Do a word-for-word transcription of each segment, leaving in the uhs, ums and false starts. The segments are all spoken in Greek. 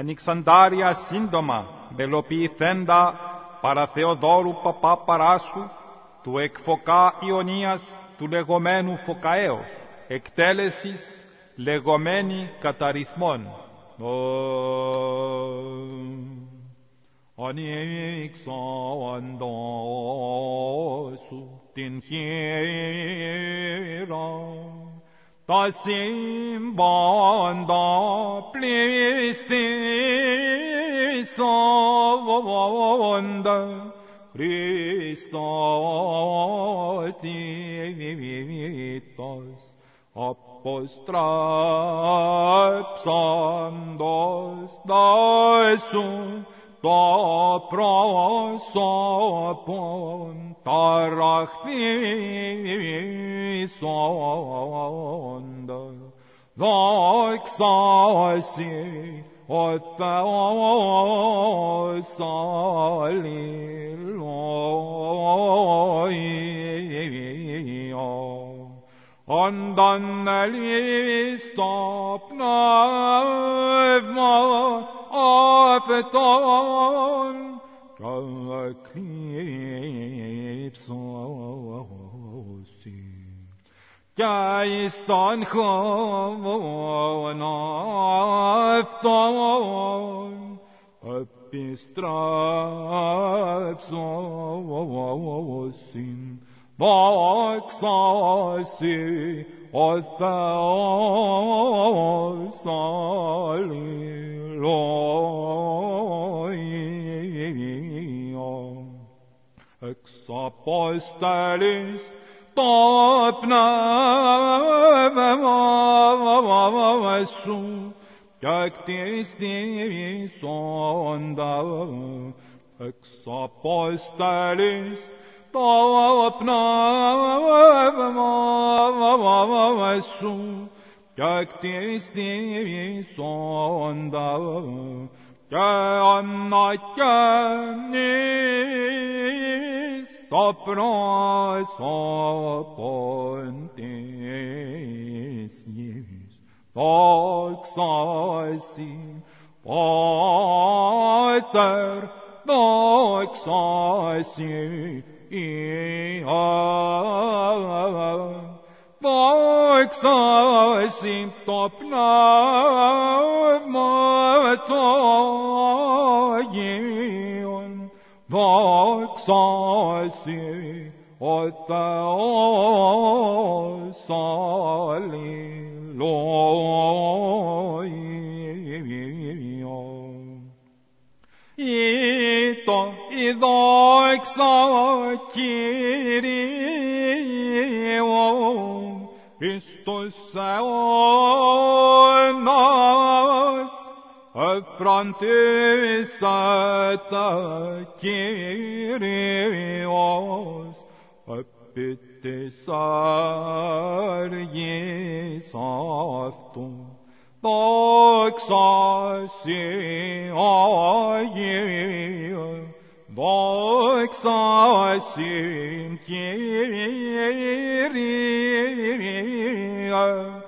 Ανοιξαντάρια σύντομα, βελοποιηθέντα παρά Θεοδόρου παπά Παράσου, του εκ Φωκά Ιωνίας του λεγόμενου Φωκαέως, εκτέλεσης λεγόμενη κατά ρυθμών. Ανοίξαντά σου την χείρα, τα σύμπαντα πληστήσαντα, Χριστάτητος αποστρέψαντος δέσου το πρόσωπον ταραχθήσαντα. Δόξα σοι ο Θεός, αλληλούια. Όνταν ελίστο πνεύμα αυτόν και εκλείψωσι, και εις τον χώμον αυτόν επιστρέψωσιν. Δόξα σοι ο Θεός, αλληλούια. Εξ Απόστολης το πνεύμα σου και κτιστήσοντα. Εξ Απόστολης το πνεύμα σου και κτιστήσοντα και ανακαίνεις το πρόσωπον της γης. Δόξα σοι Πάτερ, δόξα σοι Υιόν, δόξα σοι το Πνεύμα το Αγίον, δόξα σοι ο Θεός, αλληλούια. Ήτο η δόξα Κυρίου εις τους αιώνας, εφροντίσατε Κύριος επί της έργης αυτού. Δόξα σοι Αγίε, δόξα σοι Κύριε,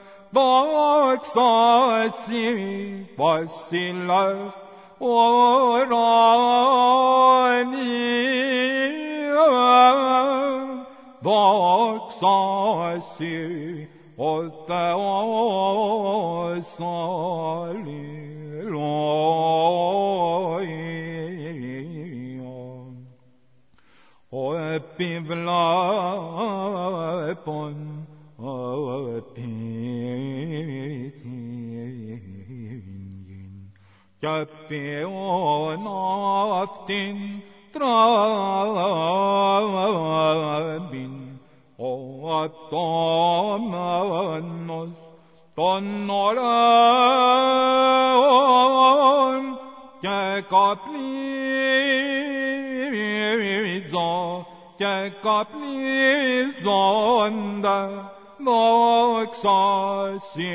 δόξα σοι Βασιλεύ ουρανίου, δόξα σοι ο Θεός, αλληλούια. Ο επιβλέπων επί την γην και ποιον αυτήν τράβην, ο ατόμενος των ωραίων και καπνίζω και καπνίζονται. Δόξα σοι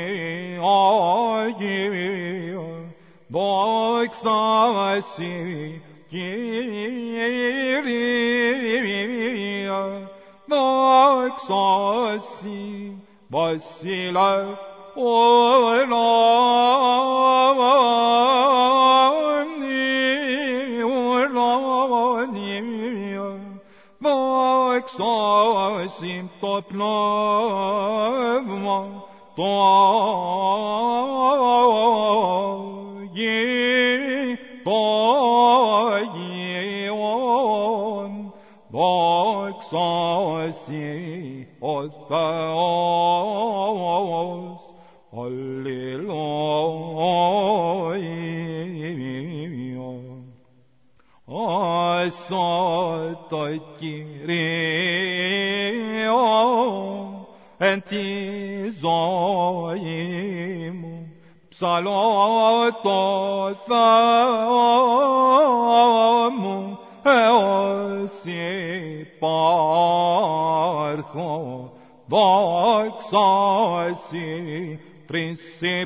Αγίε, δόξα σοι Κύριε, δόξα σοι Βασιλεύ ουρανίου. δόξασιν το πνεύμα το Αγί, το Αγίον, δόξασι ο Θεός, αλληλούια. Άσα το Κυρίο εν τη ζωή μου, ψαλώ το Θεό μου, έως υπάρχω, δόξασι τρεις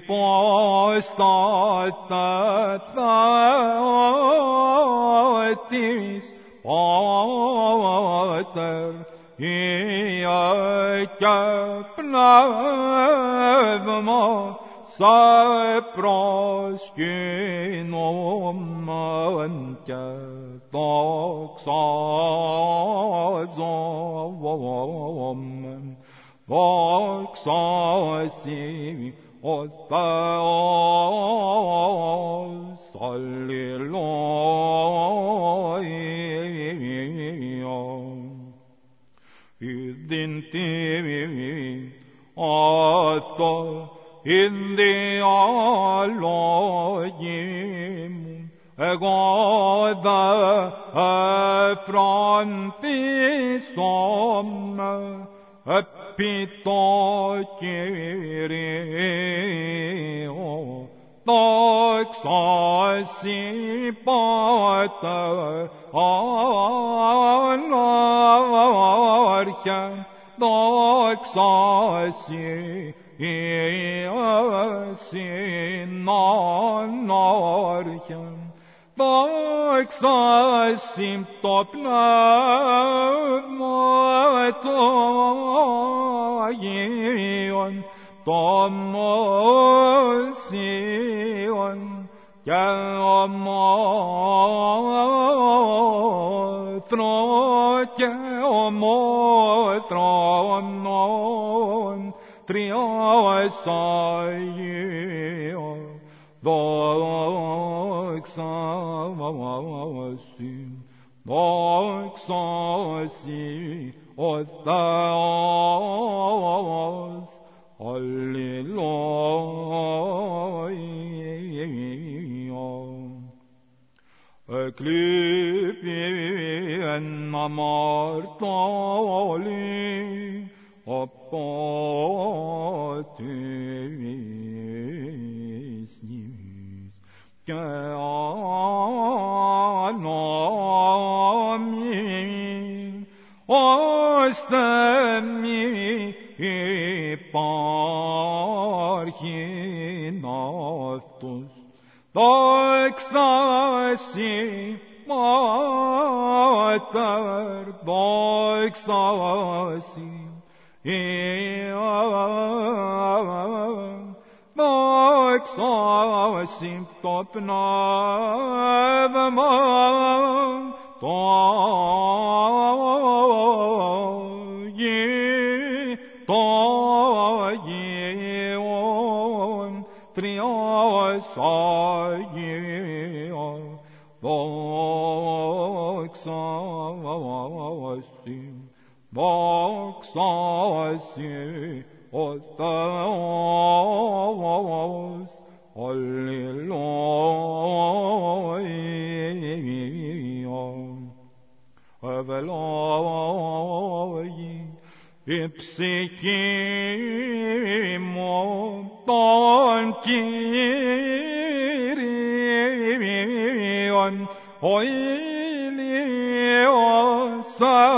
υποστάτε Θεότης, Πάτερ, Υιέ και Πνεύμα, σε προσκυνούμεν και δοξάζομεν. Δόξασι ο Θεός, αλληλούια. Ιδιν τιμήν αυτό, ιν διαλογή μου, εγώ δε εφροντίσομαι επί το Κυρίο. Δόξασι Πάτερ ανάρχε, δόξασι Υιέ συνάνάρχε, δόξασι το Πνεύμα το Αγίον, το Μωσίον και ομόθρο και ομόθρονον τριάς Αγίων. Δόξασι, δόξασι ο Θεός, αλληλούια. Εκλείπει εν αμαρτωλή απότης νης και ανόμη, ώστε μη υπάρχειν αυτός. Δόξασι Πάτερ, δόξασι Υιέ, δόξασι το Πνεύμα το Αγί, το Αγίον, τριάς Αγίων. Δόξασι, δόξασι ο Θεός, αλληλούια. Ευλόγη η ψυχή μου τον Κύριον, ο ήλιος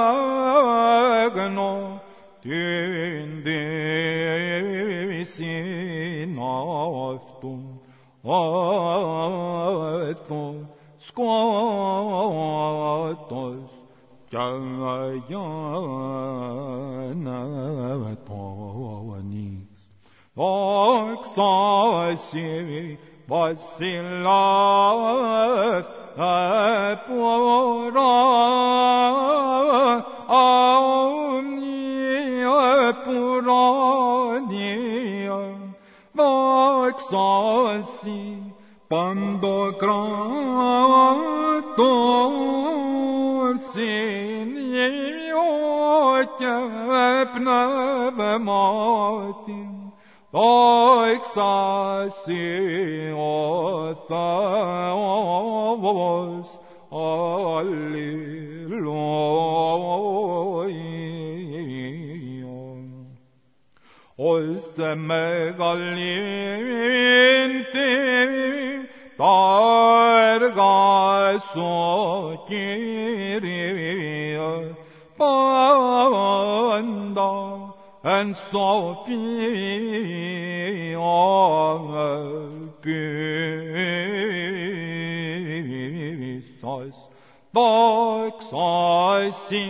έγνω την δύσιν αυτού, έτω σκότος κι αγιάνετονης. Δόξασι βασιλεύ επουρά, Παντοκράτορ συνείο και πνεύματιν, δόξα σοι ο Θεός, αλληλούια. Ως μεγαλύντη τα έργα σου, Κύριε, πάντα εν σοφία ελπίσας. Δόξα σοι,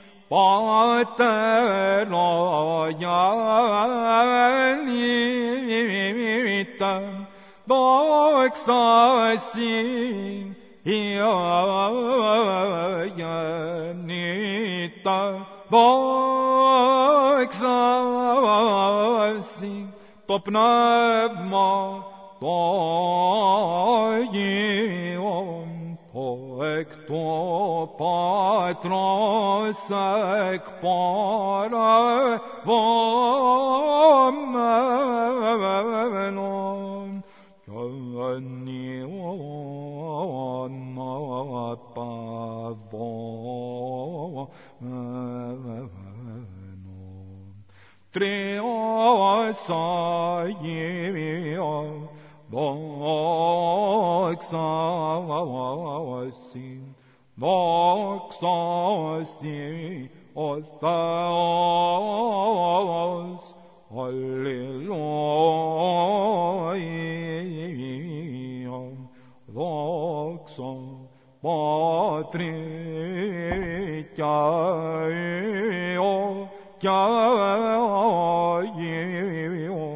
Πατέρα γεννήτε, δόξα σοι, Υιέ γεννήτε, δόξα σοι, το Πνεύμα το Αγίον, το εκ του Πατρός εκπορευόμενον, και ενίον απαβόμενον. Τριός Αγίον, δόξα σοι, δόξα σοι ο Θεός, αλληλούια. Δόξα Πατρί και Υιό και Αγίο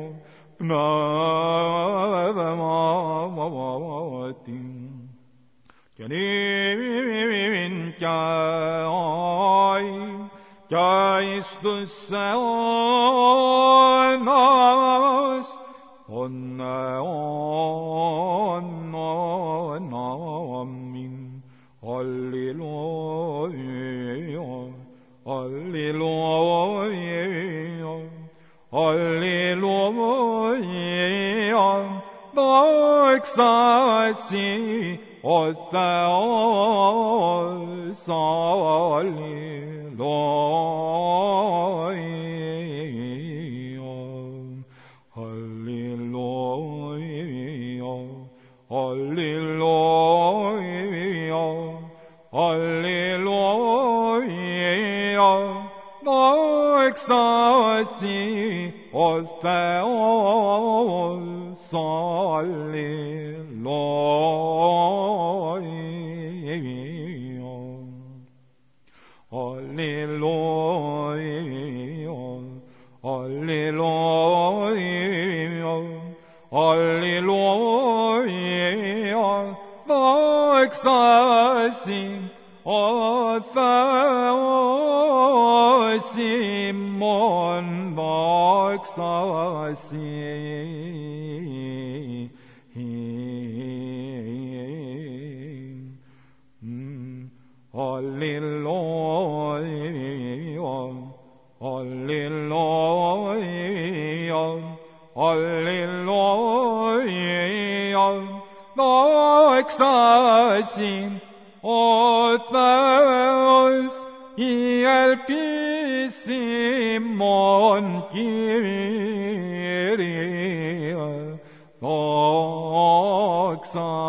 Πνεύματι, και νυν και αεί και εις τους αιώνας των αιώνων. Αμήν. Αλληλούια, αλληλούια, αλληλούια. Δόξα σοι ο Θεός, αλληλούια, αλληλούια, αλληλούια, αλληλούια. Δόξα σοι ο Θεός, αλληλούια, αλληλούια, αλληλούια, αλληλούια. Δόξα σοι ο Θεός ημών, δόξα σοι. Αλληλούια, αλληλούια, αλληλούια. Δόξα σοι ο Θεός, η ελπίση ημών, Κύριε, δόξα